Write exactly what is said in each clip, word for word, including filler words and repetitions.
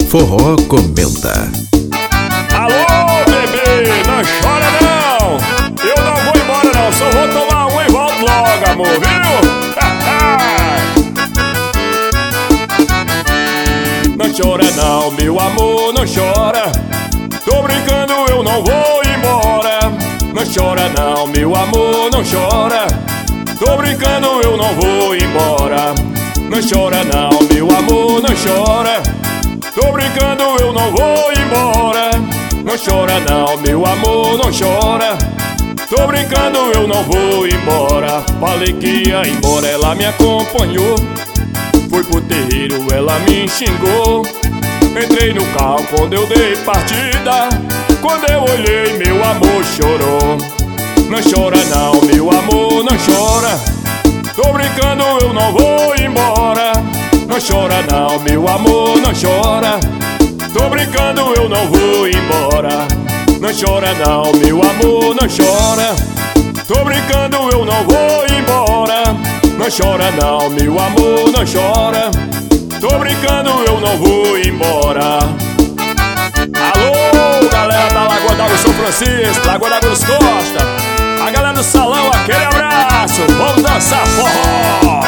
Forró comenta. Alô, bebê, não chora não. Eu não vou embora não, só vou tomar um e volto logo, amor, viu? Não chora não, meu amor, não chora. Tô brincando, eu não vou embora. Não chora não, meu amor, não chora. Tô brincando, eu não vou embora. Não chora não, meu amor, não chora. Tô brincando, eu não vou embora. Não chora não, meu amor, não chora. Tô brincando, eu não vou embora. Falei que ia embora, ela me acompanhou. Fui pro terreiro, ela me xingou. Entrei no carro quando eu dei partida. Quando eu olhei, meu amor chorou. Não chora não, meu amor, não chora. Tô brincando, eu não vou embora. Não chora não, meu amor, não chora. Tô brincando, eu não vou embora. Não chora não, meu amor, não chora. Tô brincando, eu não vou embora. Não chora não, meu amor, não chora. Tô brincando, eu não vou embora. Alô, galera da Lagoa d'Água São Francisco, Lagoa d'Água dos Costa, a galera do salão, aquele abraço. Vamos dançar forró.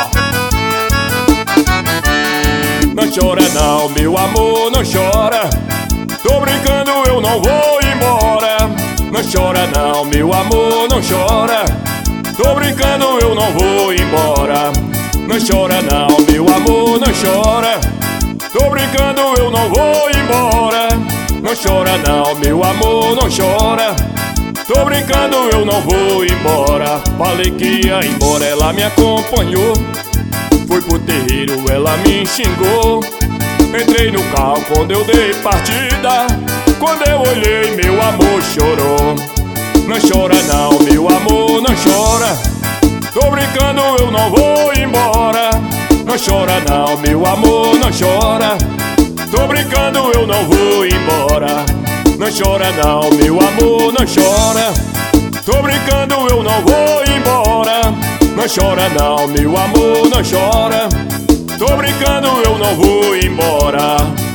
Não chora não, meu amor, não chora. Tô brincando, eu não vou embora. Não chora não, meu amor, não chora. Tô brincando, eu não vou embora. Não chora não, meu amor, não chora. Tô brincando, eu não vou embora. Não chora não, meu amor, não chora. Tô brincando, eu não vou embora. Falei que ia embora, ela me acompanhou. Fui pro terreiro, ela me xingou. Entrei no carro quando eu dei partida. Quando eu olhei, meu amor chorou. Não chora não, meu amor, não chora. Tô brincando, eu não vou embora. Não chora não, meu amor, não chora. Tô brincando, eu não vou embora. Não chora não, meu amor, não chora. Tô brincando, eu não vou embora. Não chora não, meu amor, não chora. Tô brincando, eu não vou embora.